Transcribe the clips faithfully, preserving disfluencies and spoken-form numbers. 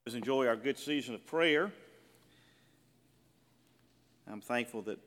Enjoy our good season of prayer. I'm thankful that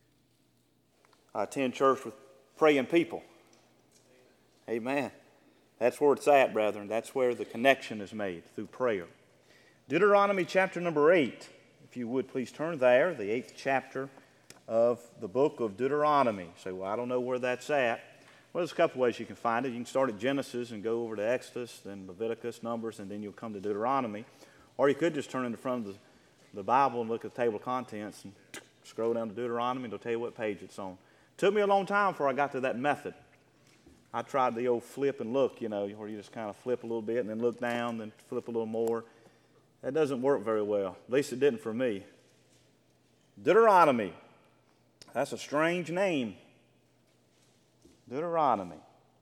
I attend church with praying people. Amen. That's where it's at, brethren. That's where the connection is made, through prayer. Deuteronomy chapter number eight. If you would please turn there, the eighth chapter of the book of Deuteronomy. You say, well, I don't know where that's at. Well, there's a couple ways you can find it. You can start at Genesis and go over to Exodus, then Leviticus, Numbers, and then you'll come to Deuteronomy. Or you could just turn in the front of the, the Bible and look at the table of contents and scroll down to Deuteronomy, and it'll tell you what page it's on. Took me a long time before I got to that method. I tried the old flip and look, you know, where you just kind of flip a little bit and then look down, then flip a little more. That doesn't work very well. At least it didn't for me. Deuteronomy. That's a strange name. Deuteronomy.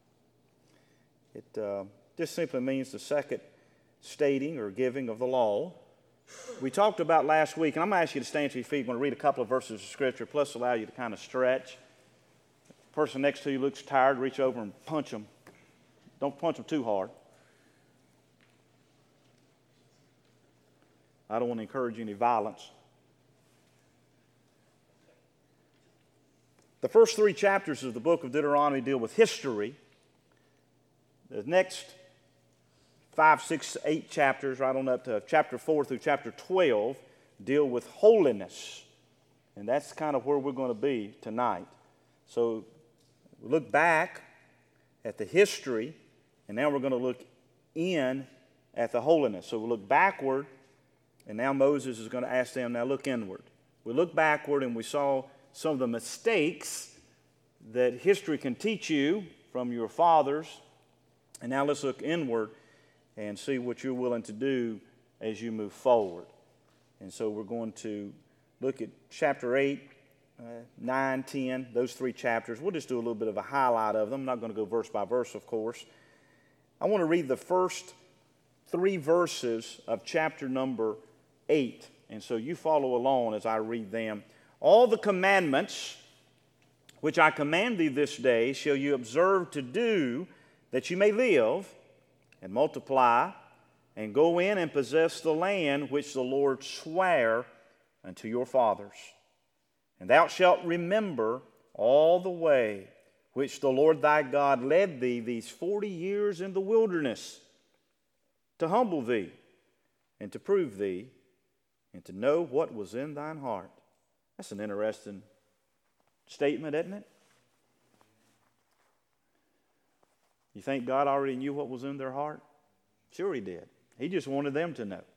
It uh, just simply means the second stating or giving of the law. We talked about last week, and I'm going to ask you to stand to your feet. I'm going to read a couple of verses of Scripture, plus allow you to kind of stretch. The person next to you looks tired, reach over and punch them. Don't punch them too hard. I don't want to encourage any violence. The first three chapters of the book of Deuteronomy deal with history. The next five, six, eight chapters, right on up to chapter four through chapter twelve, deal with holiness. And that's kind of where we're going to be tonight. So we look back at the history, and now we're going to look in at the holiness. So we look backward, and now Moses is going to ask them, now look inward. We look backward, and we saw some of the mistakes that history can teach you from your fathers. And now let's look inward and see what you're willing to do as you move forward. And so we're going to look at chapter eight, uh, nine, ten, those three chapters. We'll just do a little bit of a highlight of them. I'm not going to go verse by verse, of course. I want to read the first three verses of chapter number eight. And so you follow along as I read them. All the commandments which I command thee this day shall you observe to do, that you may live and multiply, and go in and possess the land which the Lord sware unto your fathers. And thou shalt remember all the way which the Lord thy God led thee these forty years in the wilderness, to humble thee, and to prove thee, and to know what was in thine heart. That's an interesting statement, isn't it? You think God already knew what was in their heart? Sure He did. He just wanted them to know.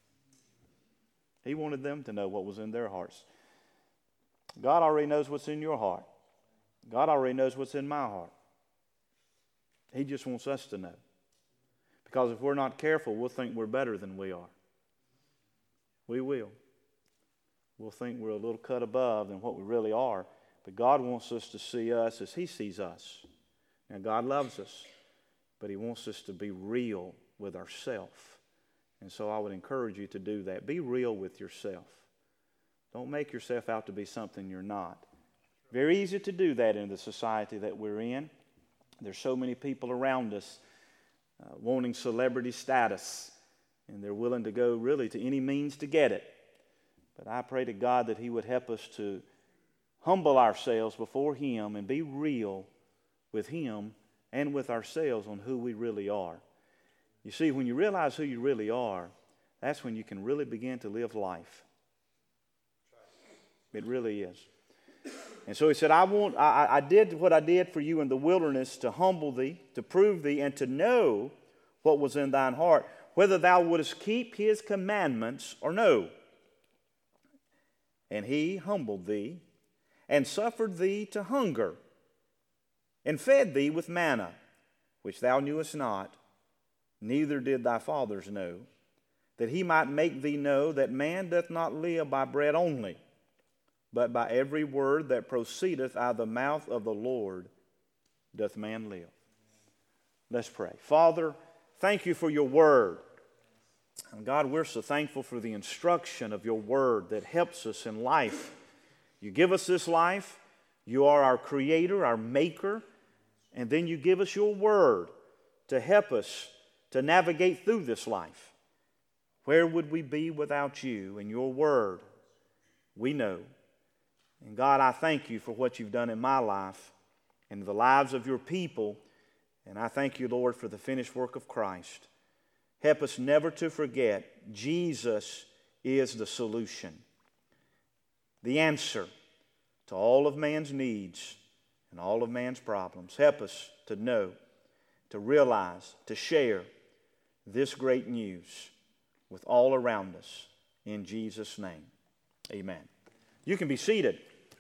He wanted them to know what was in their hearts. God already knows what's in your heart. God already knows what's in my heart. He just wants us to know. Because if we're not careful, we'll think we're better than we are. We will. We'll think we're a little cut above than what we really are. But God wants us to see us as He sees us. Now, God loves us, but He wants us to be real with ourselves. And so I would encourage you to do that. Be real with yourself. Don't make yourself out to be something you're not. Very easy to do that in the society that we're in. There's so many people around us uh, wanting celebrity status, and they're willing to go really to any means to get it. But I pray to God that He would help us to humble ourselves before Him and be real with Him and with ourselves on who we really are. You see, when you realize who you really are, that's when you can really begin to live life. It really is. And so He said, I want, I, I did what I did for you in the wilderness to humble thee, to prove thee, and to know what was in thine heart, whether thou wouldest keep His commandments or no. And He humbled thee, and suffered thee to hunger, and fed thee with manna, which thou knewest not, neither did thy fathers know, that He might make thee know that man doth not live by bread only, but by every word that proceedeth out of the mouth of the Lord doth man live. Let's pray. Father, thank You for Your word. And God, we're so thankful for the instruction of Your word that helps us in life. You give us this life. You are our creator, our maker. And then You give us Your word to help us to navigate through this life. Where would we be without you and your word? We know. And God, I thank you for what you've done in my life and the lives of your people. And I thank you, Lord, for the finished work of Christ. Help us never to forget Jesus is the solution, the answer to all of man's needs and all of man's problems. Help us to know, to realize, to share this great news with all around us. In Jesus' name, amen. You can be seated.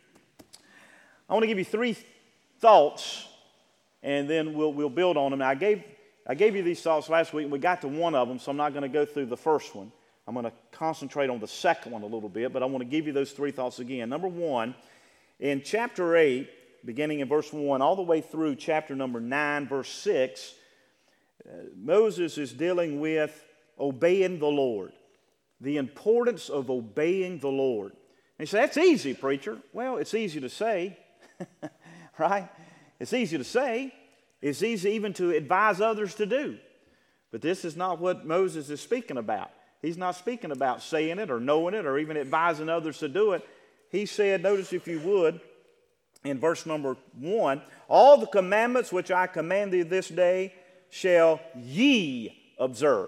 I want to give you three thoughts, and then we'll, we'll build on them. Now, I gave, I gave you these thoughts last week, and we got to one of them, so I'm not going to go through the first one. I'm going to concentrate on the second one a little bit, but I want to give you those three thoughts again. Number one, in chapter eight, beginning in verse one, all the way through chapter number nine, verse six, uh, Moses is dealing with obeying the Lord, the importance of obeying the Lord. And you say, that's easy, preacher. Well, it's easy to say, right? It's easy to say. It's easy even to advise others to do. But this is not what Moses is speaking about. He's not speaking about saying it or knowing it or even advising others to do it. He said, notice if you would, in verse number one, all the commandments which I command thee this day shall ye observe.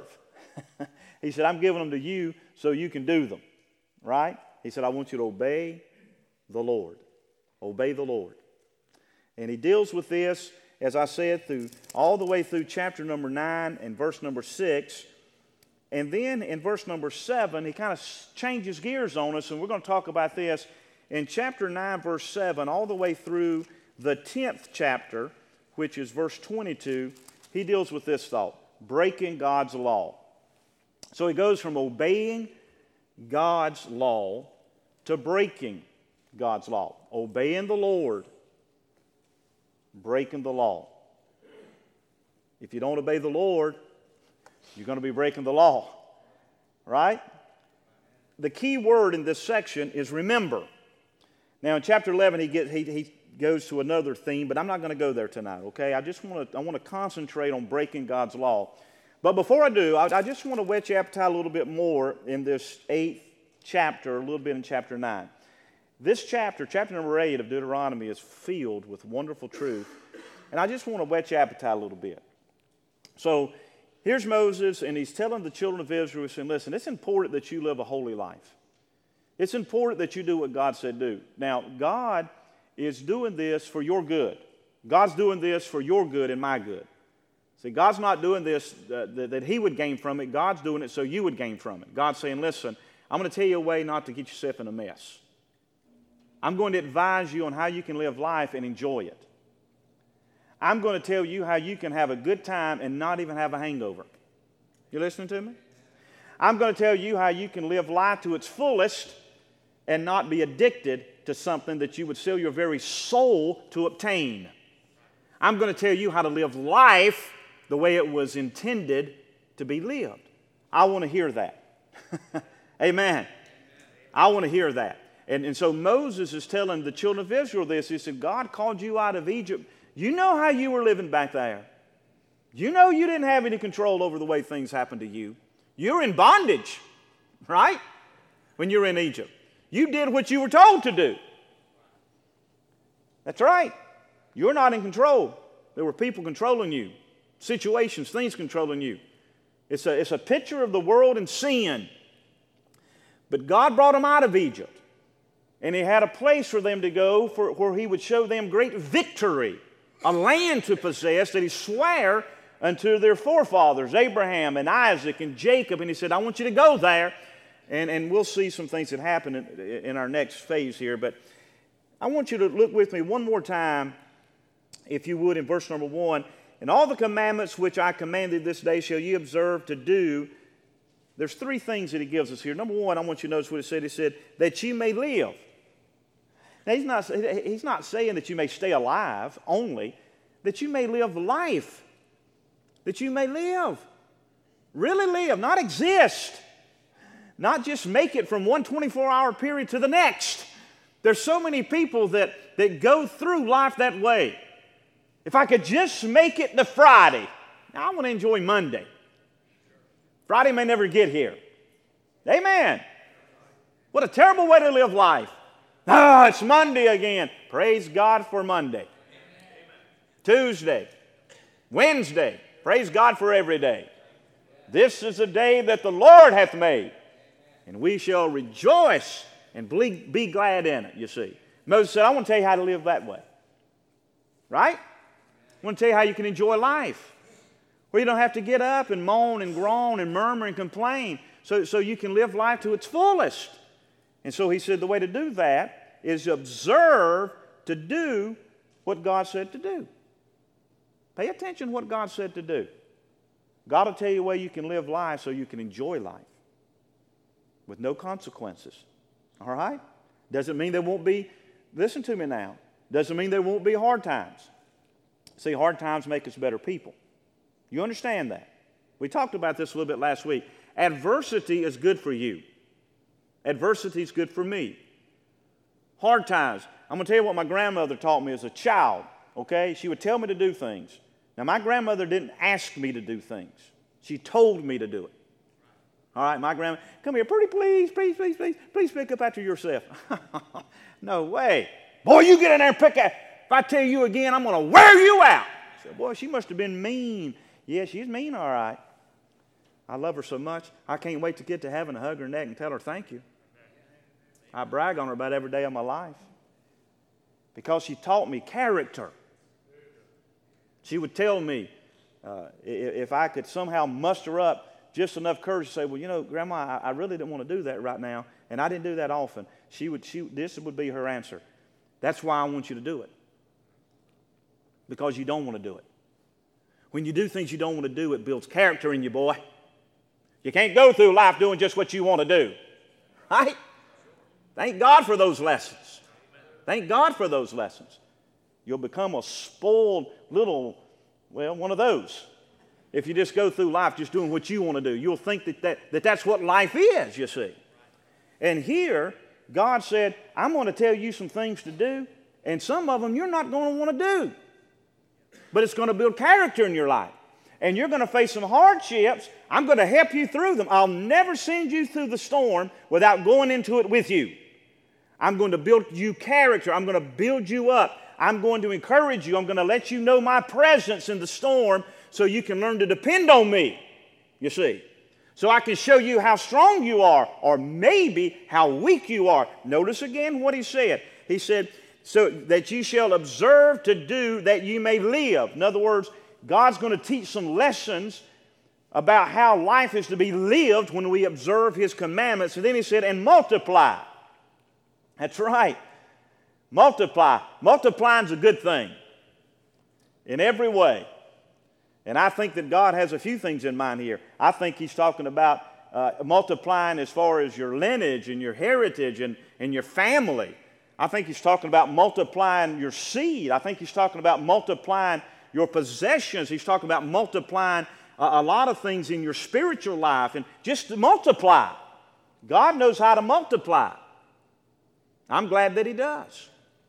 He said, I'm giving them to you so you can do them, right? He said, I want you to obey the Lord. Obey the Lord. And he deals with this, as I said, through all the way through chapter number nine and verse number six. And then in verse number seven, he kind of changes gears on us, and we're going to talk about this in chapter nine, verse seven, all the way through the tenth chapter, which is verse twenty-two. He deals with this thought, breaking God's law. So he goes from obeying God's law to breaking God's law. Obeying the Lord, breaking the law. If you don't obey the Lord, you're going to be breaking the law, right? The key word in this section is remember. Now in chapter eleven, he, get, he, he goes to another theme, but I'm not going to go there tonight, okay? I just want to I want to concentrate on breaking God's law. But before I do, I, I just want to whet your appetite a little bit more in this eighth chapter, a little bit in chapter nine. This chapter, chapter number eight of Deuteronomy, is filled with wonderful truth, and I just want to whet your appetite a little bit. So here's Moses, and he's telling the children of Israel, he's saying, listen, it's important that you live a holy life. It's important that you do what God said do. Now, God is doing this for your good. God's doing this for your good and my good. See, God's not doing this uh, that, that he would gain from it. God's doing it so you would gain from it. God's saying, listen, I'm going to tell you a way not to get yourself in a mess. I'm going to advise you on how you can live life and enjoy it. I'm going to tell you how you can have a good time and not even have a hangover. You listening to me? I'm going to tell you how you can live life to its fullest and not be addicted to something that you would sell your very soul to obtain. I'm going to tell you how to live life the way it was intended to be lived. I want to hear that. Amen. I want to hear that. And, and so Moses is telling the children of Israel this. He said, God called you out of Egypt. You know how you were living back there. You know you didn't have any control over the way things happened to you. You were in bondage, right? When you were in Egypt. You did what you were told to do. That's right. You're not in control. There were people controlling you. Situations, things controlling you. It's a, it's a picture of the world and sin. But God brought them out of Egypt. And he had a place for them to go for, where he would show them great victory. A land to possess that he swore unto their forefathers, Abraham and Isaac and Jacob. And he said, I want you to go there. And, and we'll see some things that happen in, in our next phase here. But I want you to look with me one more time, if you would, in verse number one. And all the commandments which I commanded this day shall ye observe to do. There's three things that he gives us here. Number one, I want you to notice what he said. He said, that ye may live. Now, he's not, he's not saying that you may stay alive only, that you may live life. That you may live. Really live, not exist. Not just make it from one twenty-four hour period to the next. There's so many people that, that go through life that way. If I could just make it to Friday. Now, I want to enjoy Monday. Friday may never get here. Amen. What a terrible way to live life. Ah, it's Monday again. Praise God for Monday. Tuesday. Wednesday. Praise God for every day. This is a day that the Lord hath made, and we shall rejoice and be glad in it, you see. Moses said, I want to tell you how to live that way. Right? I want to tell you how you can enjoy life, where you don't have to get up and moan and groan and murmur and complain, so, so you can live life to its fullest. And so he said the way to do that is observe to do what God said to do. Pay attention to what God said to do. God will tell you a way you can live life so you can enjoy life with no consequences. All right? Doesn't mean there won't be, listen to me now, doesn't mean there won't be hard times. See, hard times make us better people. You understand that? We talked about this a little bit last week. Adversity is good for you. Adversity is good for me. Hard times. I'm going to tell you what my grandmother taught me as a child, okay? She would tell me to do things. Now, my grandmother didn't ask me to do things. She told me to do it. All right, my grandma, come here, pretty please, please, please, please, please pick up after yourself. No way. Boy, you get in there and pick up. If I tell you again, I'm going to wear you out. I said, boy, she must have been mean. Yeah, she's mean, all right. I love her so much, I can't wait to get to heaven and hug her neck and tell her thank you. I brag on her about every day of my life because she taught me character. She would tell me uh, if I could somehow muster up just enough courage to say, well, you know, Grandma, I, I really didn't want to do that right now, and I didn't do that often. She would, she, this would be her answer. That's why I want you to do it, because you don't want to do it. When you do things you don't want to do, it builds character in you, boy. You can't go through life doing just what you want to do, right? Thank God for those lessons. Thank God for those lessons. You'll become a spoiled little, well, one of those. If you just go through life just doing what you want to do, you'll think that, that, that that's what life is, you see. And here, God said, I'm going to tell you some things to do, and some of them you're not going to want to do. But it's going to build character in your life. And you're going to face some hardships. I'm going to help you through them. I'll never send you through the storm without going into it with you. I'm going to build you character. I'm going to build you up. I'm going to encourage you. I'm going to let you know my presence in the storm so you can learn to depend on me, you see. So I can show you how strong you are, or maybe how weak you are. Notice again what he said. He said, so that you shall observe to do that you may live. In other words, God's going to teach some lessons about how life is to be lived when we observe his commandments. And then he said, and multiply. That's right. Multiply. Multiplying is a good thing in every way. And I think that God has a few things in mind here. I think he's talking about uh, multiplying as far as your lineage and your heritage and, and your family. I think he's talking about multiplying your seed. I think he's talking about multiplying your possessions. He's talking about multiplying a, a lot of things in your spiritual life. And just to multiply. God knows how to multiply. I'm glad that he does.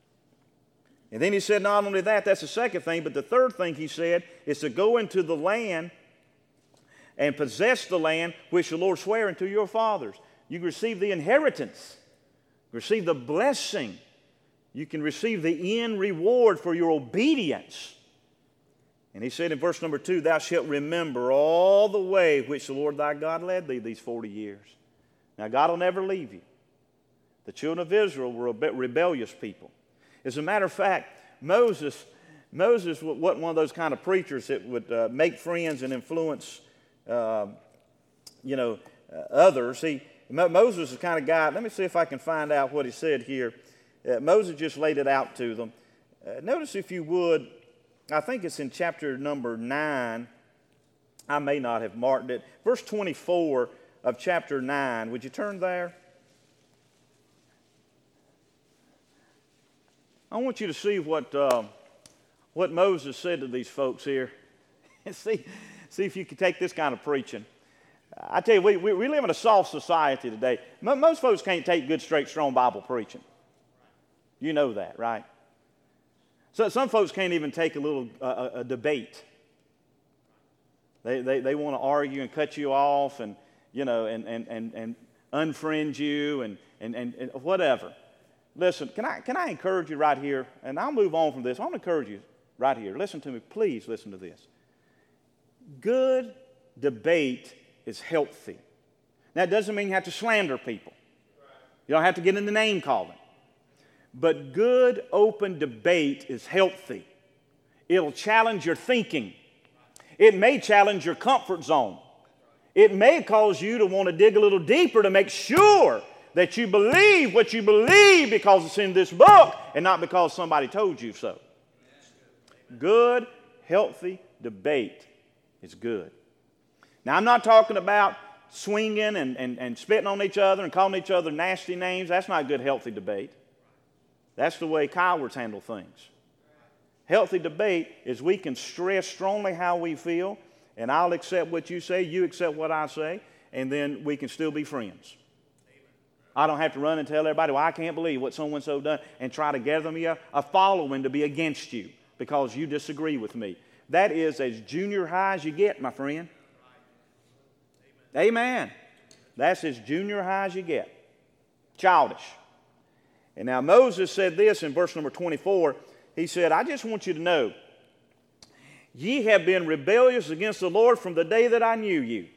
And then he said not only that, that's the second thing, but the third thing he said is to go into the land and possess the land which the Lord sware unto your fathers. You can receive the inheritance, receive the blessing. You can receive the end reward for your obedience. And he said in verse number two, thou shalt remember all the way which the Lord thy God led thee these forty years. Now God will never leave you. The children of Israel were a rebellious people. As a matter of fact, Moses, Moses wasn't one of those kind of preachers that would uh, make friends and influence, uh, you know, uh, others. He, Moses is the kind of guy, let me see if I can find out what he said here. Uh, Moses just laid it out to them. Uh, notice if you would, I think it's in chapter number nine. I may not have marked it. Verse twenty-four of chapter nine. Would you turn there? I want you to see what, uh, what Moses said to these folks here. see, see if you can take this kind of preaching. I tell you, we, we, we live in a soft society today. M- most folks can't take good, straight, strong Bible preaching. You know that, right? So some folks can't even take a little uh, a, a debate. They, they, they want to argue and cut you off and, you know, and, and, and, and unfriend you and, and, and, and whatever. Listen, can I, can I encourage you right here? And I'll move on from this. I want to encourage you right here. Listen to me. Please listen to this. Good debate is healthy. Now, it doesn't mean you have to slander people. You don't have to get into name calling. But good, open debate is healthy. It'll challenge your thinking. It may challenge your comfort zone. It may cause you to want to dig a little deeper to make sure that you believe what you believe because it's in this book and not because somebody told you so. Good, healthy debate is good. Now, I'm not talking about swinging and, and, and spitting on each other and calling each other nasty names. That's not good, healthy debate. That's the way cowards handle things. Healthy debate is we can stress strongly how we feel, and I'll accept what you say, you accept what I say, and then we can still be friends. I don't have to run and tell everybody, well, I can't believe what so-and-so done, and try to gather me a, a following to be against you because you disagree with me. That is as junior high as you get, my friend. Amen. That's as junior high as you get. Childish. And now Moses said this in verse number twenty-four. He said, I just want you to know, ye have been rebellious against the Lord from the day that I knew you.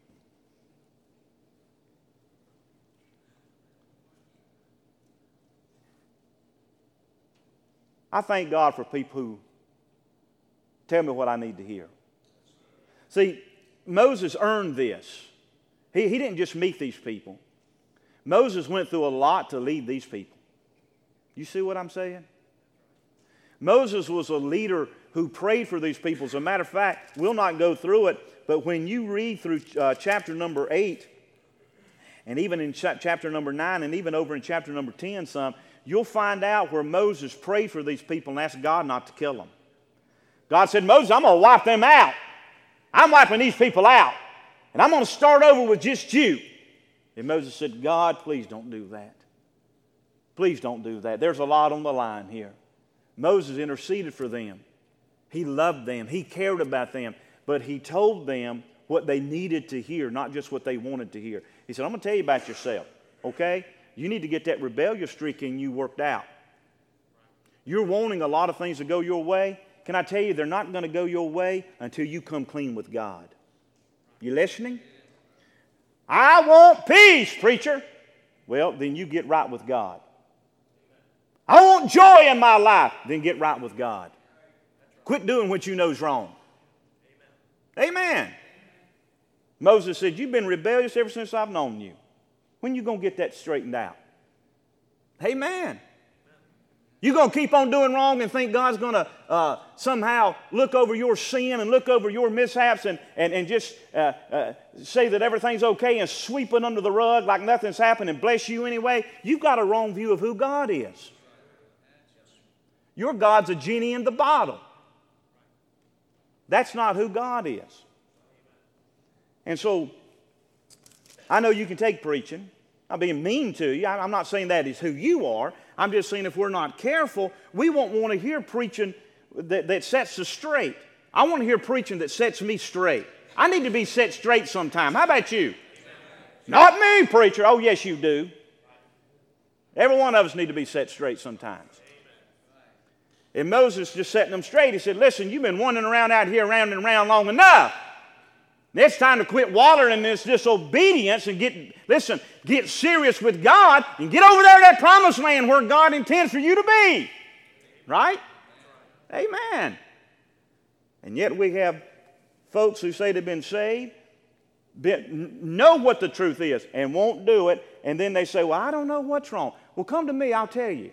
I thank God for people who tell me what I need to hear. See, Moses earned this. He, he didn't just meet these people. Moses went through a lot to lead these people. You see what I'm saying? Moses was a leader who prayed for these people. As a matter of fact, we'll not go through it, but when you read through uh, chapter number eight, and even in ch- chapter number nine, and even over in chapter number ten some, you'll find out where Moses prayed for these people and asked God not to kill them. God said, Moses, I'm going to wipe them out. I'm wiping these people out. And I'm going to start over with just you. And Moses said, God, please don't do that. Please don't do that. There's a lot on the line here. Moses interceded for them. He loved them. He cared about them. But he told them what they needed to hear, not just what they wanted to hear. He said, I'm going to tell you about yourself, okay? You need to get that rebellious streak in you worked out. You're wanting a lot of things to go your way. Can I tell you, they're not going to go your way until you come clean with God. You listening? I want peace, preacher. Well, then you get right with God. I want joy in my life. Then get right with God. Quit doing what you know is wrong. Amen. Amen. Moses said, you've been rebellious ever since I've known you. When are you going to get that straightened out? Amen. You're going to keep on doing wrong and think God's going to uh, somehow look over your sin and look over your mishaps and, and, and just uh, uh, say that everything's okay and sweep it under the rug like nothing's happened and bless you anyway? You've got a wrong view of who God is. Your God's a genie in the bottle. That's not who God is. And so, I know you can take preaching. I'm being mean to you. I'm not saying that is who you are. I'm just saying if we're not careful, we won't want to hear preaching that, that sets us straight. I want to hear preaching that sets me straight. I need to be set straight sometime. How about you? Not me, preacher. Oh, yes, you do. Every one of us need to be set straight sometimes. And Moses just setting them straight. He said, listen, you've been wandering around out here round and round long enough. It's time to quit wallowing in this disobedience and get, listen, get serious with God and get over there to that promised land where God intends for you to be. Right? Amen. And yet we have folks who say they've been saved, been, know what the truth is and won't do it, and then they say, well, I don't know what's wrong. Well, come to me, I'll tell you.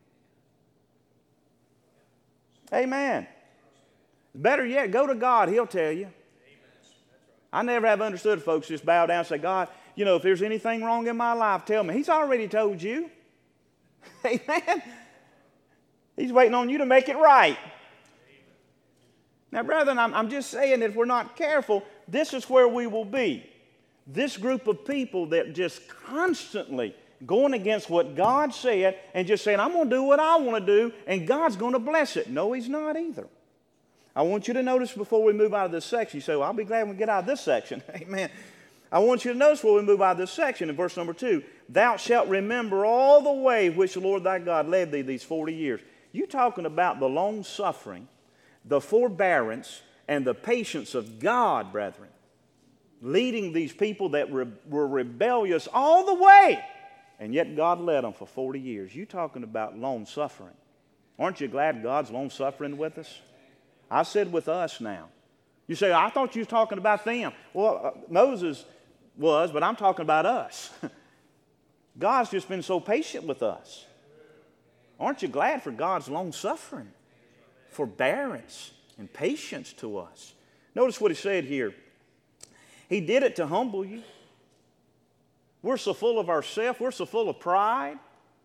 Amen. Better yet, go to God, He'll tell you. I never have understood folks just bow down and say, God, you know, if there's anything wrong in my life, tell me. He's already told you. Amen. He's waiting on you to make it right. Now, brethren, I'm, I'm just saying that if we're not careful, this is where we will be. This group of people that just constantly going against what God said and just saying, I'm going to do what I want to do, and God's going to bless it. No, He's not either. I want you to notice before we move out of this section, you say, well, I'll be glad when we get out of this section. Amen. I want you to notice where we move out of this section in verse number two. Thou shalt remember all the way which the Lord thy God led thee these forty years. You talking about the long suffering, the forbearance, and the patience of God, brethren, leading these people that re- were rebellious all the way, and yet God led them for forty years. You talking about long suffering. Aren't you glad God's long suffering with us? I said with us now. You say, I thought you were talking about them. Well, uh, Moses was, but I'm talking about us. God's just been so patient with us. Aren't you glad for God's long suffering, forbearance, and patience to us? Notice what he said here. He did it to humble you. We're so full of ourselves. We're so full of pride.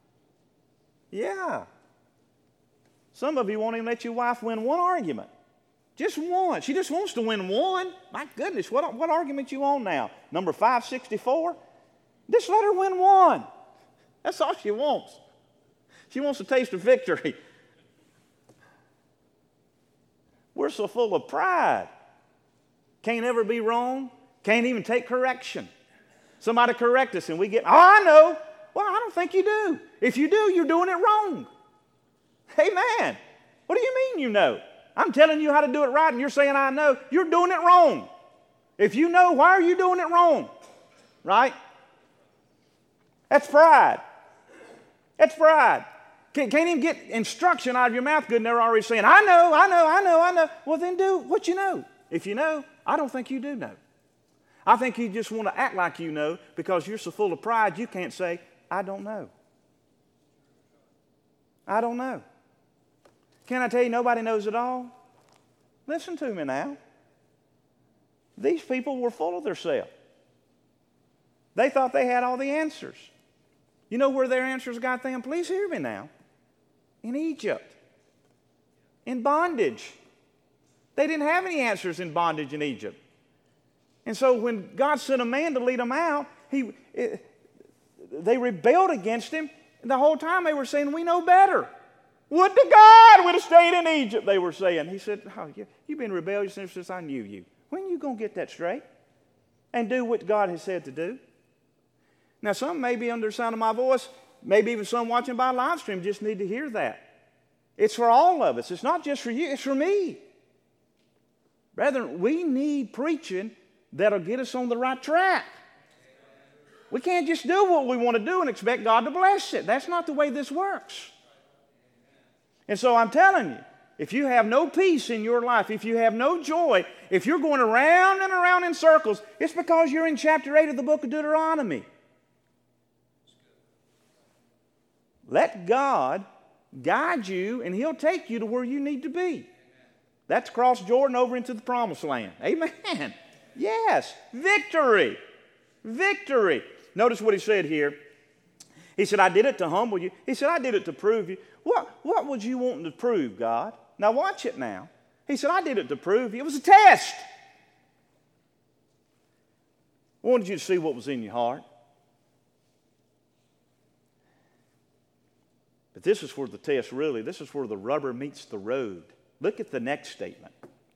Yeah. Some of you won't even let your wife win one argument. Just one. She just wants to win one. My goodness, what, what argument you on now? Number five sixty-four? Just let her win one. That's all she wants. She wants a taste of victory. We're so full of pride. Can't ever be wrong. Can't even take correction. Somebody correct us and we get, oh, I know. Well, I don't think you do. If you do, you're doing it wrong. Amen. What do you mean you know? I'm telling you how to do it right and you're saying I know. You're doing it wrong. If you know, why are you doing it wrong? Right? That's pride. That's pride. Can't, can't even get instruction out of your mouth good and they're already saying, I know, I know, I know, I know. Well, then do what you know. If you know, I don't think you do know. I think you just want to act like you know because you're so full of pride you can't say, I don't know. I don't know. Can I tell you nobody knows it all? Listen to me now. These people were full of themselves. They thought they had all the answers. You know where their answers got them? Please hear me now. In Egypt. In bondage. They didn't have any answers in bondage in Egypt. And so when God sent a man to lead them out, he, it, they rebelled against him. And the whole time they were saying, we know better. Would to God we'd have stayed in Egypt, they were saying. He said, oh, you, you've been rebellious since I knew you. When are you going to get that straight? And do what God has said to do? Now, some may be under the sound of my voice, maybe even some watching by live stream just need to hear that. It's for all of us. It's not just for you. It's for me. Brethren, we need preaching that'll get us on the right track. We can't just do what we want to do and expect God to bless it. That's not the way this works. And so I'm telling you, if you have no peace in your life, if you have no joy, if you're going around and around in circles, it's because you're in chapter eight of the book of Deuteronomy. Let God guide you, and He'll take you to where you need to be. That's cross Jordan over into the promised land. Amen. Yes. Victory. Victory. Notice what he said here. He said, I did it to humble you. He said, I did it to prove you. What, what was you wanting to prove, God? Now watch it now. He said, I did it to prove you. It was a test. I wanted you to see what was in your heart. But this is where the test really, this is where the rubber meets the road. Look at the next statement.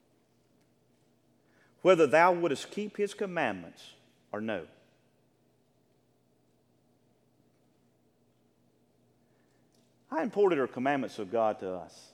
Whether thou wouldest keep His commandments or no. How important are commandments of God to us?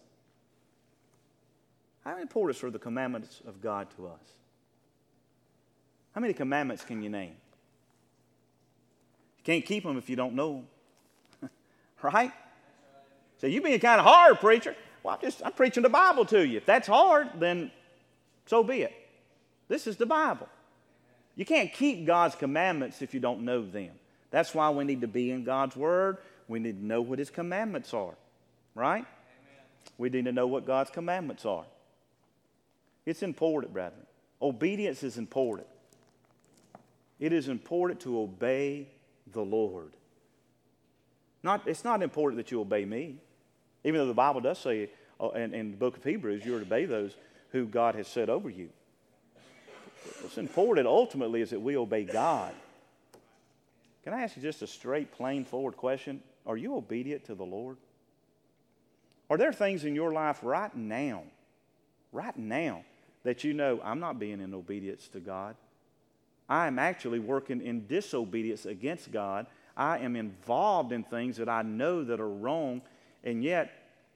How important are the commandments of God to us? How many commandments can you name? You can't keep them if you don't know them. Right? So you're being kind of hard, preacher. Well, I'm just I'm preaching the Bible to you. If that's hard, then so be it. This is the Bible. You can't keep God's commandments if you don't know them. That's why we need to be in God's Word. We need to know what His commandments are. Right? Amen. We need to know what God's commandments are. It's important, brethren. Obedience is important. It is important to obey the Lord. Not, it's not important that you obey me. Even though the Bible does say uh, in, in the book of Hebrews, you are to obey those who God has set over you. What's important ultimately is that we obey God. Can I ask you just a straight, plain, forward question? Are you obedient to the Lord? Are there things in your life right now, right now, that you know, I'm not being in obedience to God? I am actually working in disobedience against God. I am involved in things that I know that are wrong, and yet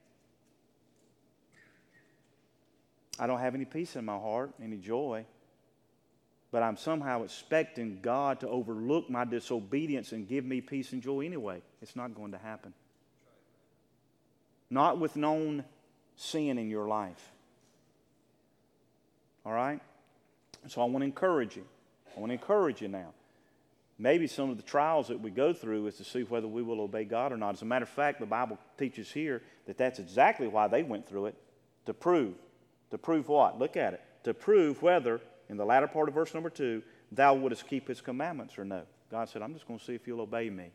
I don't have any peace in my heart, any joy. But I'm somehow expecting God to overlook my disobedience and give me peace and joy anyway. It's not going to happen. Not with known sin in your life. All right? So I want to encourage you. I want to encourage you now. Maybe some of the trials that we go through is to see whether we will obey God or not. As a matter of fact, the Bible teaches here that that's exactly why they went through it. To prove. To prove what? Look at it. To prove whether, in the latter part of verse number two, thou wouldest keep his commandments or no. God said, I'm just going to see if you'll obey me.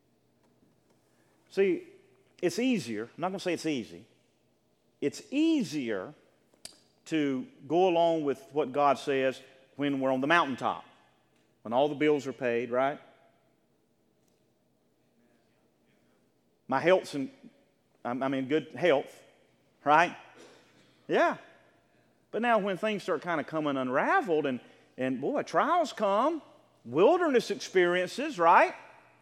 See, it's easier. I'm not going to say it's easy. It's easier to go along with what God says when we're on the mountaintop, when all the bills are paid, right? My health's in, I'm in good health, right? Yeah. But now when things start kind of coming unraveled and, and boy, trials come, wilderness experiences, right?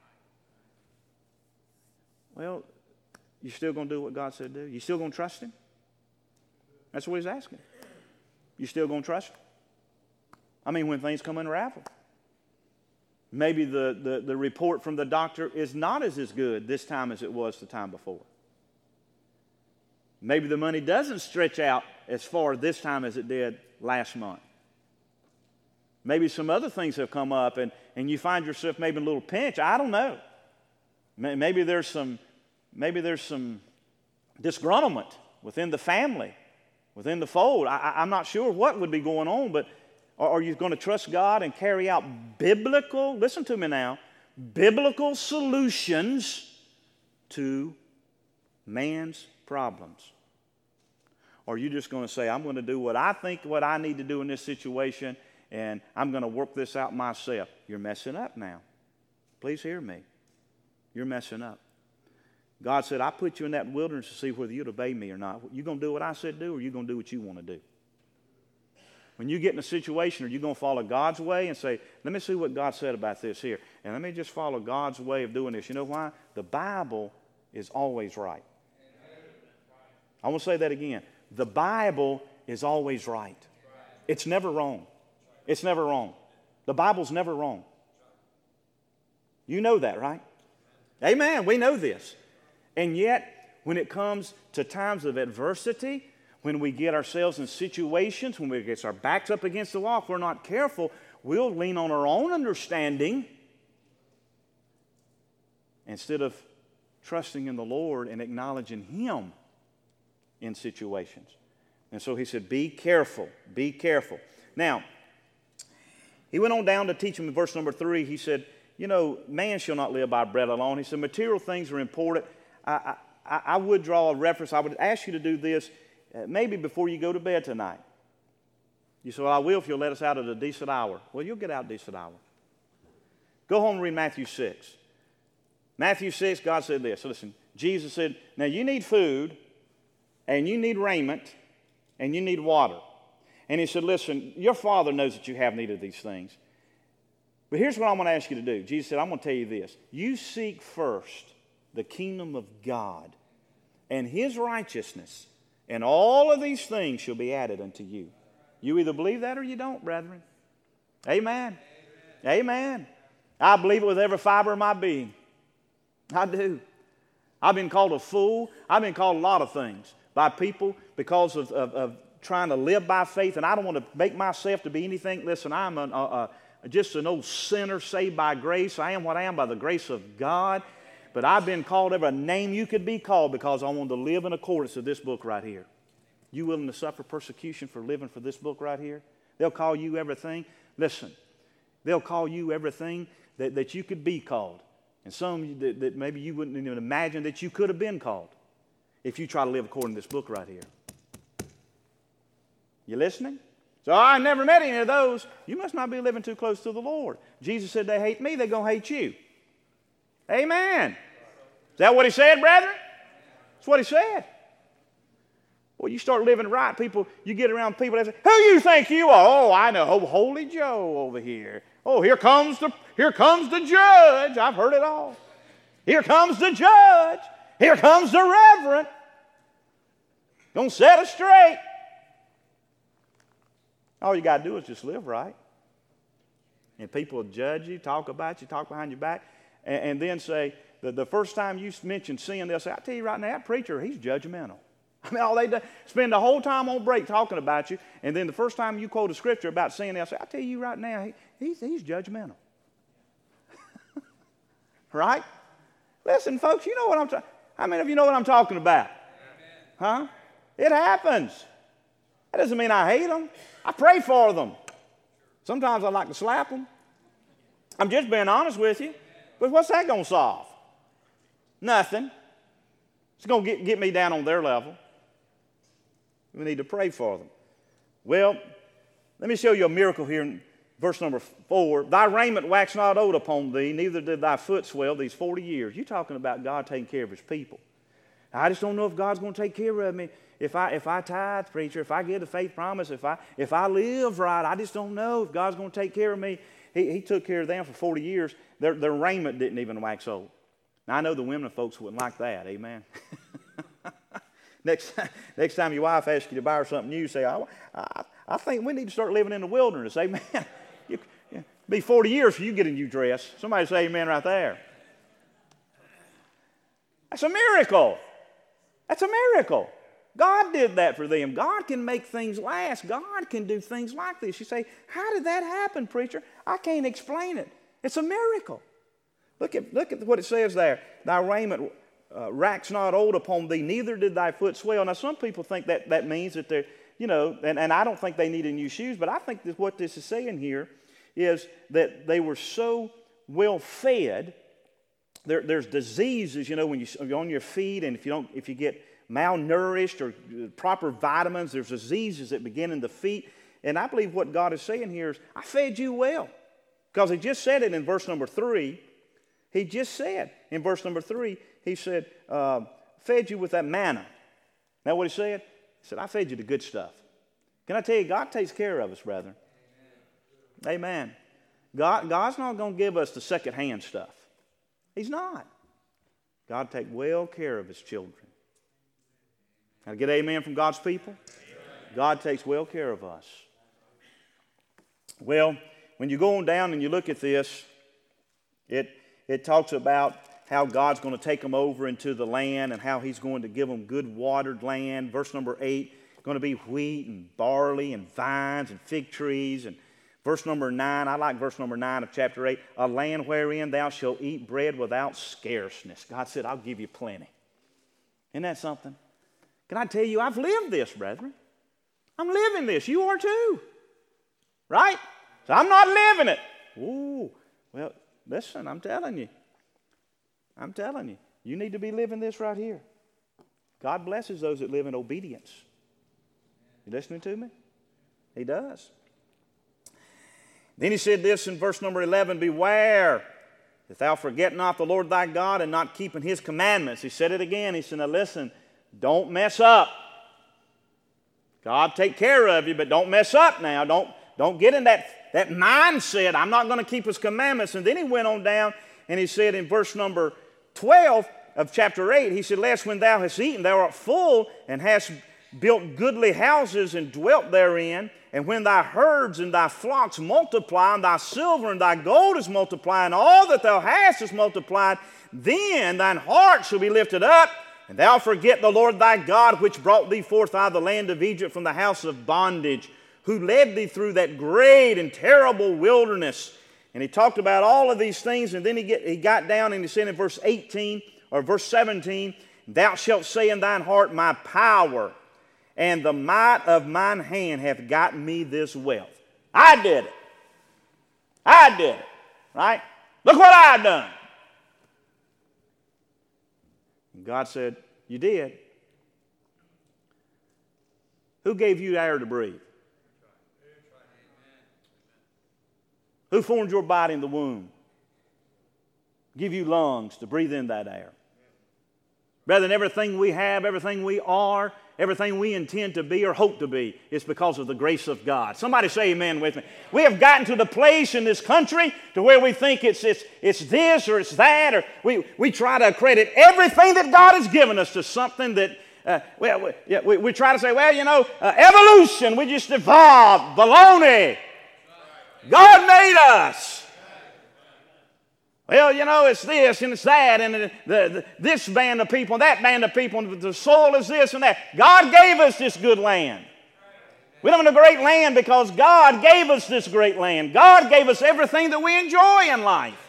Well, you still going to do what God said do? You still going to trust him? That's what he's asking. You still going to trust him? I mean, when things come unraveled. Maybe the, the, the report from the doctor is not as, as good this time as it was the time before. Maybe the money doesn't stretch out as far this time as it did last month. Maybe some other things have come up and, and you find yourself maybe in a little pinch. I don't know. Maybe there's some, maybe there's some disgruntlement within the family, within the fold. I, I'm not sure what would be going on, but are you going to trust God and carry out biblical, listen to me now, biblical solutions to man's problems? Or are you just going to say, I'm going to do what I think what I need to do in this situation, and I'm going to work this out myself? You're messing up now. Please hear me. You're messing up. God said, I put you in that wilderness to see whether you'd obey me or not. You going to do what I said do, or you going to do what you want to do? When you get in a situation, are you going to follow God's way and say, let me see what God said about this here, and let me just follow God's way of doing this? You know why? The Bible is always right. I want to say that again. The Bible is always right. It's never wrong. It's never wrong. The Bible's never wrong. You know that, right? Amen. We know this. And yet, when it comes to times of adversity, when we get ourselves in situations, when we get our backs up against the wall, if we're not careful, we'll lean on our own understanding instead of trusting in the Lord and acknowledging him in situations. And so he said, be careful, be careful. Now, he went on down to teach him in verse number three. He said, you know, man shall not live by bread alone. He said, material things are important. I, I, I would draw a reference. I would ask you to do this uh, maybe before you go to bed tonight. You say, well, I will if you'll let us out at a decent hour. Well, you'll get out at a decent hour. Go home and read Matthew six. Matthew six, God said this. So listen, Jesus said, now you need food, and you need raiment, and you need water. And he said, listen, your Father knows that you have need of these things. But here's what I'm going to ask you to do. Jesus said, I'm going to tell you this. You seek first the kingdom of God and his righteousness, and all of these things shall be added unto you. You either believe that or you don't, brethren. Amen. Amen. Amen. I believe it with every fiber of my being. I do. I've been called a fool. I've been called a lot of things by people because of, of, of trying to live by faith, and I don't want to make myself to be anything. Listen, I'm an, uh, uh, just an old sinner saved by grace. I am what I am by the grace of God. But I've been called every name you could be called because I wanted to live in accordance to this book right here. You willing to suffer persecution for living for this book right here? They'll call you everything. Listen, they'll call you everything that, that you could be called. And some that, that maybe you wouldn't even imagine that you could have been called if you try to live according to this book right here. You listening? So I never met any of those. You must not be living too close to the Lord. Jesus said they hate me, they're going to hate you. Amen. Is that what he said, brethren? That's what he said. Well, you start living right, people, you get around people that say, who you think you are? Oh, I know, oh, Holy Joe over here. Oh, here comes the, here comes the judge. I've heard it all. Here comes the judge. Here comes the reverend. Gonna set us straight. All you got to do is just live right. And people will judge you, talk about you, talk behind your back, and, and then say, the, the first time you mention sin, they'll say, I tell you right now, that preacher, he's judgmental. I mean, all they do, spend the whole time on break talking about you, and then the first time you quote a scripture about sin, they'll say, I tell you right now, he, he's, he's judgmental. Right? Listen, folks, you know what I'm talking about. How many of you know what I'm talking about? Huh? It happens. That doesn't mean I hate them. I pray for them. Sometimes I like to slap them. I'm just being honest with you. But what's that going to solve? Nothing. It's going to get, get me down on their level. We need to pray for them. Well, let me show you a miracle here in verse number four. Thy raiment waxed not old upon thee, neither did thy foot swell these forty years. You're talking about God taking care of his people. I just don't know if God's going to take care of me. If I if I tithe, preacher, if I get a faith promise, if I if I live right, I just don't know if God's going to take care of me. He, he took care of them for forty years. Their, their raiment didn't even wax old. Now, I know the women folks wouldn't like that. Amen. next, next time your wife asks you to buy her something new, say, I, I, I think we need to start living in the wilderness. Amen. you, you, be forty years for you get a new dress. Somebody say amen right there. That's a miracle. That's a miracle. God did that for them. God can make things last. God can do things like this. You say, how did that happen, preacher? I can't explain it. It's a miracle. Look at, look at what it says there. Thy raiment uh, wax not old upon thee, neither did thy foot swell. Now, some people think that that means that they're, you know, and, and I don't think they needed new shoes, but I think that what this is saying here is that they were so well fed. There, there's diseases, you know, when you, you're on your feet, and if you don't, if you get malnourished or proper vitamins, there's diseases that begin in the feet. And I believe what God is saying here is, I fed you well. Because he just said it in verse number three. He just said in verse number three, he said, uh, fed you with that manna. Now what he said? He said, I fed you the good stuff. Can I tell you, God takes care of us, brethren. Amen. Amen. God, God's not going to give us the second-hand stuff. He's not. God takes well care of his children. Can I get amen from God's people? Amen. God takes well care of us. Well, when you go on down and you look at this, it, it talks about how God's going to take them over into the land and how he's going to give them good watered land. Verse number eight, going to be wheat and barley and vines and fig trees. And verse number nine, I like verse number nine of chapter eight, a land wherein thou shalt eat bread without scarceness. God said, I'll give you plenty. Isn't that something? Can I tell you, I've lived this, brethren. I'm living this. You are too. Right? So I'm not living it. Ooh, well, listen, I'm telling you. I'm telling you. You need to be living this right here. God blesses those that live in obedience. You listening to me? He does. Then he said this in verse number eleven, beware that thou forget not the Lord thy God and not keeping his commandments. He said it again. He said, now listen, don't mess up. God take care of you, but don't mess up now. Don't, don't get in that, that mindset, I'm not going to keep his commandments. And then he went on down and he said in verse number twelve of chapter eight, he said, lest when thou hast eaten, thou art full and hast built goodly houses and dwelt therein, and when thy herds and thy flocks multiply, and thy silver and thy gold is multiplied, and all that thou hast is multiplied, then thine heart shall be lifted up, and thou forget the Lord thy God, which brought thee forth out of the land of Egypt from the house of bondage, who led thee through that great and terrible wilderness. And he talked about all of these things, and then he, get, he got down and he said in verse eighteen, or verse seventeen, thou shalt say in thine heart, my power and the might of mine hand hath gotten me this wealth. I did it. I did it. Right? Look what I done. And God said, you did. Who gave you air to breathe? Who formed your body in the womb? Give you lungs to breathe in that air. Rather than everything we have, everything we are, everything we intend to be or hope to be. It's because of the grace of God. Somebody say amen with me. We have gotten to the place in this country to where we think it's, it's, it's this or it's that, or we, we try to accredit everything that God has given us to something that, uh, well, we, yeah, we, we try to say, well, you know, uh, evolution, we just evolved. Baloney. God made us. Well, you know, it's this and it's that, and the, the, this band of people and that band of people, and the soil is this and that. God gave us this good land. We live in a great land because God gave us this great land. God gave us everything that we enjoy in life.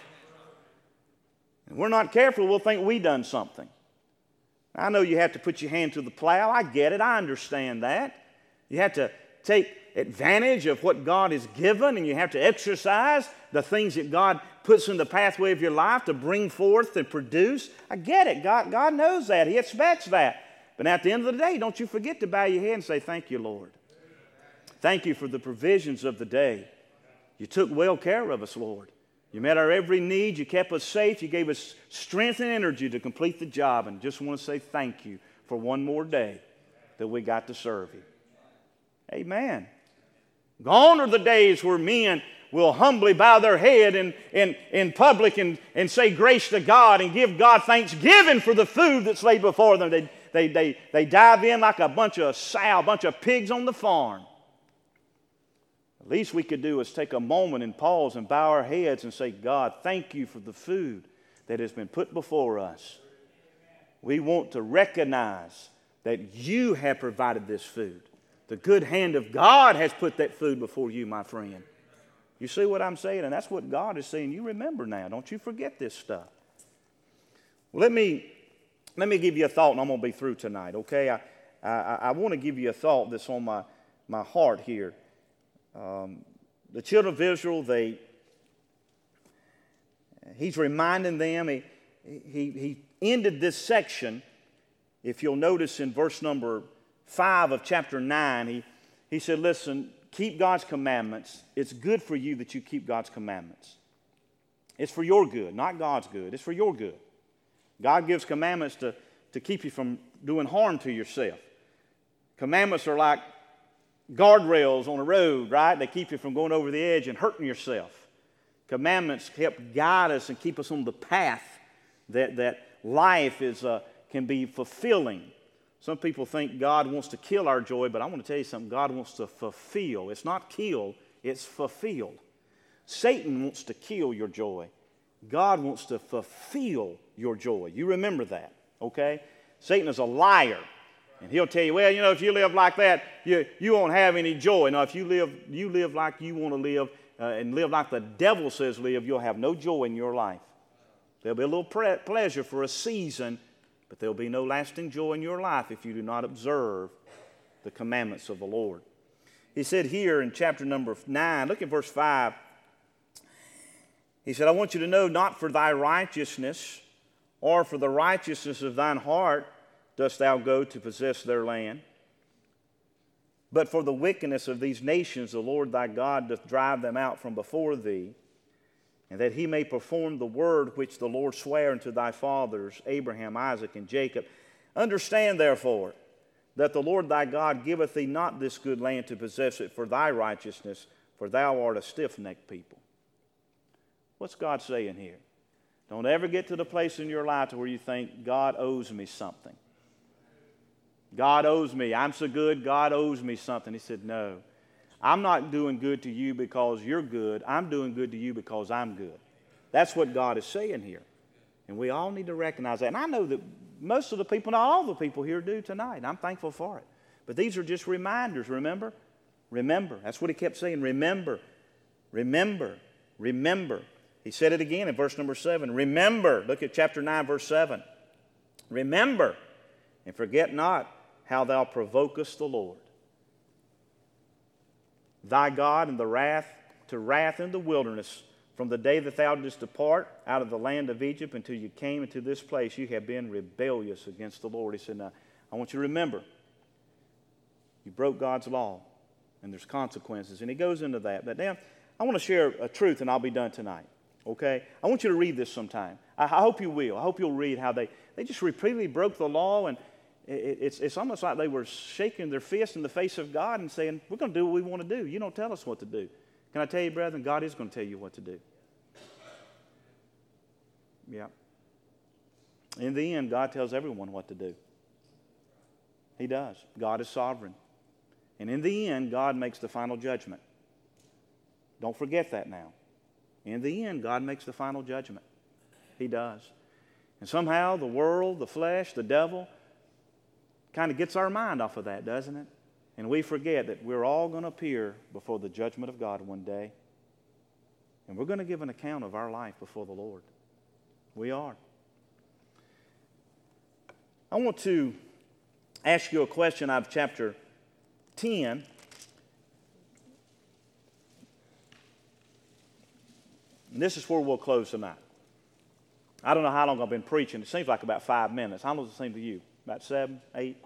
And we're not careful, we'll think we done something. I know you have to put your hand to the plow. I get it. I understand that. You have to take advantage of what God has given, and you have to exercise the things that God puts in the pathway of your life to bring forth and produce. I get it. God, God knows that. He expects that. But at the end of the day, don't you forget to bow your head and say, thank you, Lord. Thank you for the provisions of the day. You took well care of us, Lord. You met our every need. You kept us safe. You gave us strength and energy to complete the job. And just want to say thank you for one more day that we got to serve you. Amen. Gone are the days where men will humbly bow their head in, in, in public and, and say grace to God and give God thanksgiving for the food that's laid before them. They, they, they, they dive in like a bunch of sow, a bunch of pigs on the farm. The least we could do is take a moment and pause and bow our heads and say, God, thank you for the food that has been put before us. We want to recognize that you have provided this food. The good hand of God has put that food before you, my friend. You see what I'm saying? And that's what God is saying. You remember now. Don't you forget this stuff. Well, let me, let me give you a thought, and I'm going to be through tonight, okay? I, I, I want to give you a thought that's on my, my heart here. Um, the children of Israel, they, he's reminding them, he, he, he ended this section, if you'll notice in verse number five of chapter nine, he, he said, listen, keep God's commandments. It's good for you that you keep God's commandments. It's for your good, not God's good. It's for your good. God gives commandments to, to keep you from doing harm to yourself. Commandments are like guardrails on a road, right? They keep you from going over the edge and hurting yourself. Commandments help guide us and keep us on the path that, that life is, uh, can be fulfilling. Some people think God wants to kill our joy, but I want to tell you something. God wants to fulfill. It's not kill, it's fulfill. Satan wants to kill your joy. God wants to fulfill your joy. You remember that, okay? Satan is a liar. And he'll tell you, well, you know, if you live like that, you, you won't have any joy. Now, if you live, you live like you want to live uh, and live like the devil says live, you'll have no joy in your life. There'll be a little pre- pleasure for a season, but there'll be no lasting joy in your life if you do not observe the commandments of the Lord. He said here in chapter number nine, look at verse five. He said, I want you to know, not for thy righteousness or for the righteousness of thine heart dost thou go to possess their land, but for the wickedness of these nations the Lord thy God doth drive them out from before thee, and that he may perform the word which the Lord sware unto thy fathers, Abraham, Isaac, and Jacob. Understand, therefore, that the Lord thy God giveth thee not this good land to possess it for thy righteousness, for thou art a stiff-necked people. What's God saying here? Don't ever get to the place in your life to where you think, God owes me something. God owes me. I'm so good, God owes me something. He said, no. I'm not doing good to you because you're good. I'm doing good to you because I'm good. That's what God is saying here. And we all need to recognize that. And I know that most of the people, not all the people here do tonight. And I'm thankful for it. But these are just reminders, remember? Remember. That's what he kept saying. Remember. Remember. Remember. He said it again in verse number seven. Remember. Look at chapter nine, verse seven. Remember. And forget not how thou provokest the Lord thy God in the wrath to wrath in the wilderness, from the day that thou didst depart out of the land of Egypt until you came into this place, you have been rebellious against the Lord. He said, now, I want you to remember, you broke God's law, and there's consequences. And he goes into that. But now, I want to share a truth, and I'll be done tonight. Okay? I want you to read this sometime. I, I hope you will. I hope you'll read how they, they just repeatedly broke the law, and it, it's, it's almost like they were shaking their fist in the face of God and saying, we're going to do what we want to do. You don't tell us what to do. Can I tell you, brethren, God is going to tell you what to do. Yeah. In the end, God tells everyone what to do. He does. God is sovereign. And in the end, God makes the final judgment. Don't forget that now. In the end, God makes the final judgment. He does. And somehow the world, the flesh, the devil kind of gets our mind off of that, doesn't it? And we forget that we're all going to appear before the judgment of God one day. And we're going to give an account of our life before the Lord. We are. I want to ask you a question out of chapter ten. And this is where we'll close tonight. I don't know how long I've been preaching. It seems like about five minutes. How long does it seem to you? About seven, eight?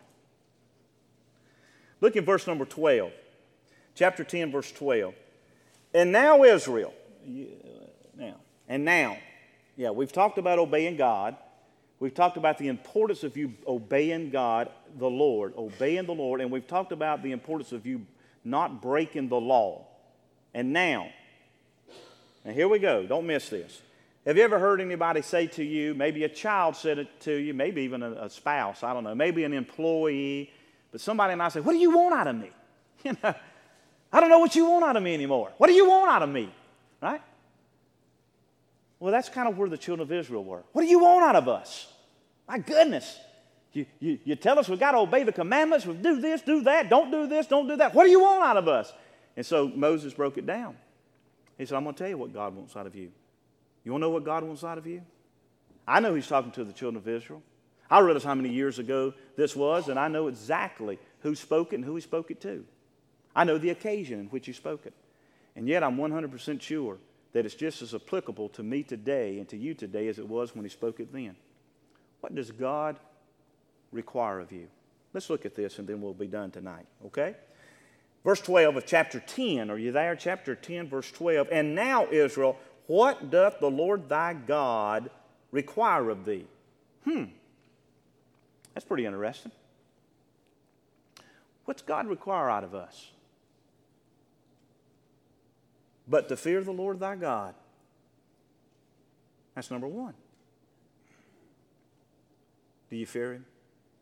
Look in verse number twelve. Chapter ten, verse twelve. And now Israel. Now. And now. Yeah, we've talked about obeying God. We've talked about the importance of you obeying God, the Lord, obeying the Lord, and we've talked about the importance of you not breaking the law. And now, now here we go. Don't miss this. Have you ever heard anybody say to you, maybe a child said it to you, maybe even a, a spouse, I don't know, maybe an employee, but somebody and I say, what do you want out of me? You know, I don't know what you want out of me anymore. What do you want out of me? Right? Well, that's kind of where the children of Israel were. What do you want out of us? My goodness. You, you, you tell us we've got to obey the commandments. We do this, do that. Don't do this, don't do that. What do you want out of us? And so Moses broke it down. He said, I'm going to tell you what God wants out of you. You want to know what God wants out of you? I know he's talking to the children of Israel. I realize how many years ago this was, and I know exactly who spoke it and who he spoke it to. I know the occasion in which he spoke it. And yet I'm one hundred percent sure that it's just as applicable to me today and to you today as it was when he spoke it then. What does God require of you? Let's look at this and then we'll be done tonight, okay? Verse twelve of chapter ten, are you there? Chapter ten, verse twelve. And now, Israel, what doth the Lord thy God require of thee? Hmm. That's pretty interesting. What's God require out of us? But to fear the Lord thy God. That's number one. Do you fear him?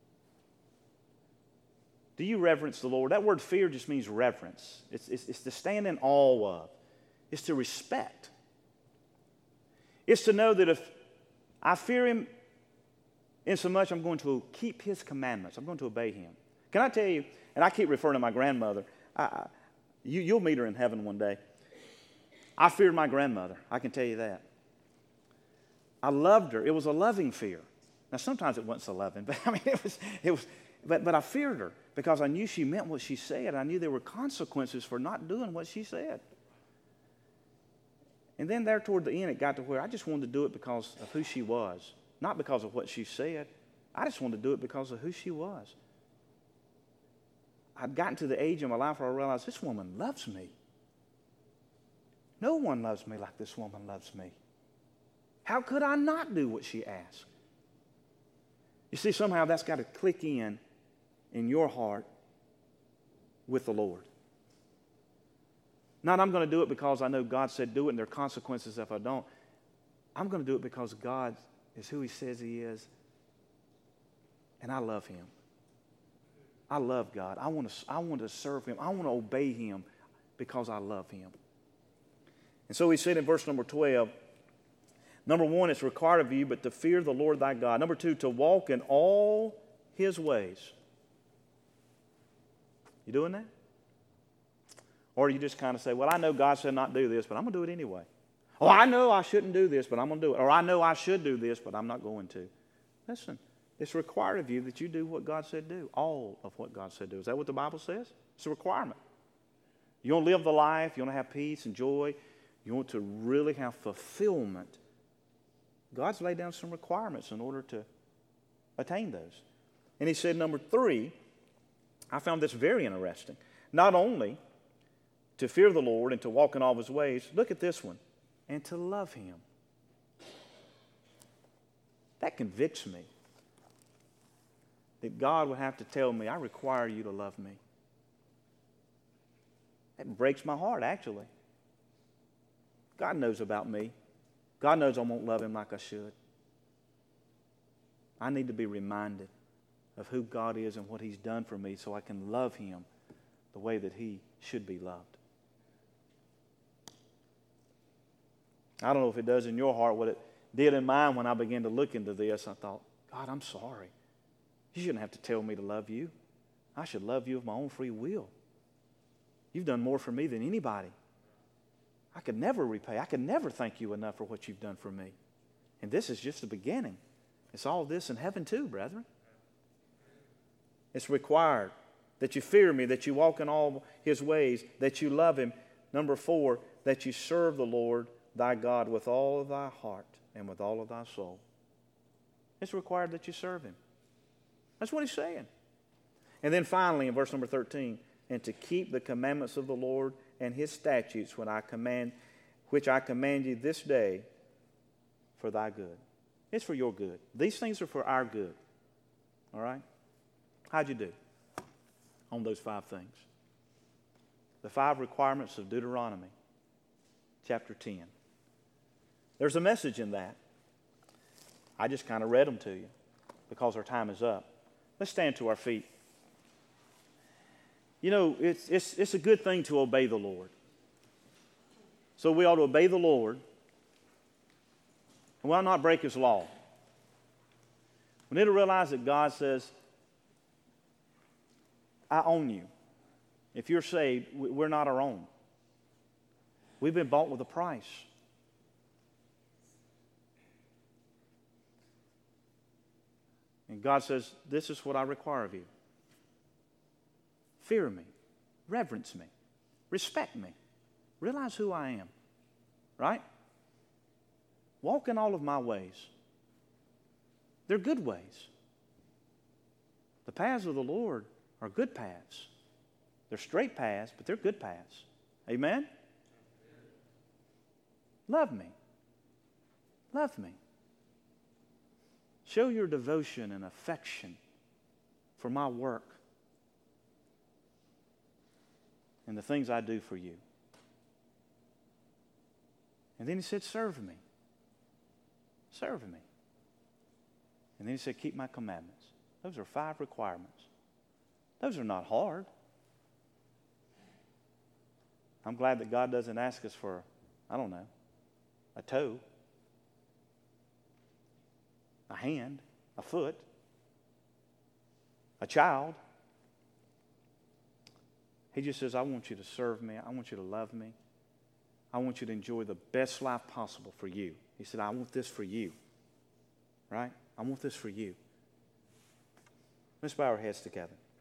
Do you reverence the Lord? That word fear just means reverence. It's, it's, it's to stand in awe of. It's to respect. It's to know that if I fear him insomuch, I'm going to keep his commandments. I'm going to obey him. Can I tell you, and I keep referring to my grandmother. I, I, you, you'll meet her in heaven one day. I feared my grandmother. I can tell you that. I loved her. It was a loving fear. Now, sometimes it wasn't so loving, but I mean, it was, it was, but, but I feared her because I knew she meant what she said. I knew there were consequences for not doing what she said. And then there toward the end, it got to where I just wanted to do it because of who she was, not because of what she said. I just wanted to do it because of who she was. I'd gotten to the age in my life where I realized this woman loves me. No one loves me like this woman loves me. How could I not do what she asked? You see, somehow that's got to click in in your heart with the Lord. Not I'm going to do it because I know God said do it and there are consequences if I don't. I'm going to do it because God is who he says he is and I love him. I love God. I want to, I want to serve him. I want to obey him because I love him. And so he said in verse number twelve, number one, it's required of you, but to fear the Lord thy God. Number two, to walk in all his ways. You doing that? Or you just kind of say, well, I know God said not do this, but I'm going to do it anyway. Oh, I know I shouldn't do this, but I'm going to do it. Or I know I should do this, but I'm not going to. Listen, it's required of you that you do what God said do. All of what God said do. Is that what the Bible says? It's a requirement. You want to live the life. You want to have peace and joy. You want to really have fulfillment. God's laid down some requirements in order to attain those. And he said, number three, I found this very interesting. Not only to fear the Lord and to walk in all of his ways, look at this one, and to love him. That convicts me. that God would have to tell me, I require you to love me. That breaks my heart, actually. God knows about me. God knows I won't love him like I should. I need to be reminded of who God is and what he's done for me so I can love him the way that he should be loved. I don't know if it does in your heart what it did in mine when I began to look into this. I thought, God, I'm sorry. You shouldn't have to tell me to love you. I should love you of my own free will. You've done more for me than anybody. I could never repay. I could never thank you enough for what you've done for me. And this is just the beginning. It's all this in heaven too, brethren. It's required that you fear me, that you walk in all his ways, that you love him. Number four, that you serve the Lord thy God with all of thy heart and with all of thy soul. It's required that you serve him. That's what he's saying. And then finally in verse number thirteen, and to keep the commandments of the Lord and his statutes when I command, which I command you this day for thy good. It's for your good. These things are for our good. All right? How'd you do on those five things? The five requirements of Deuteronomy, chapter ten. There's a message in that. I just kind of read them to you because our time is up. Let's stand to our feet. You know, it's, it's, it's a good thing to obey the Lord. So we ought to obey the Lord and we ought not break his law. We need to realize that God says, I own you. If you're saved, we're not our own. We've been bought with a price. And God says, this is what I require of you. Fear me, reverence me, respect me, realize who I am, right? Walk in all of my ways. They're good ways. The paths of the Lord are good paths. They're straight paths, but they're good paths. Amen? Love me. Love me. Show your devotion and affection for my work and the things I do for you. And then he said, serve me. Serve me. And then he said, keep my commandments. Those are five requirements. Those are not hard. I'm glad that God doesn't ask us for, I don't know, a toe, a hand, a foot, a child. He just says, I want you to serve me. I want you to love me. I want you to enjoy the best life possible for you. He said, I want this for you. Right? I want this for you. Let's bow our heads together.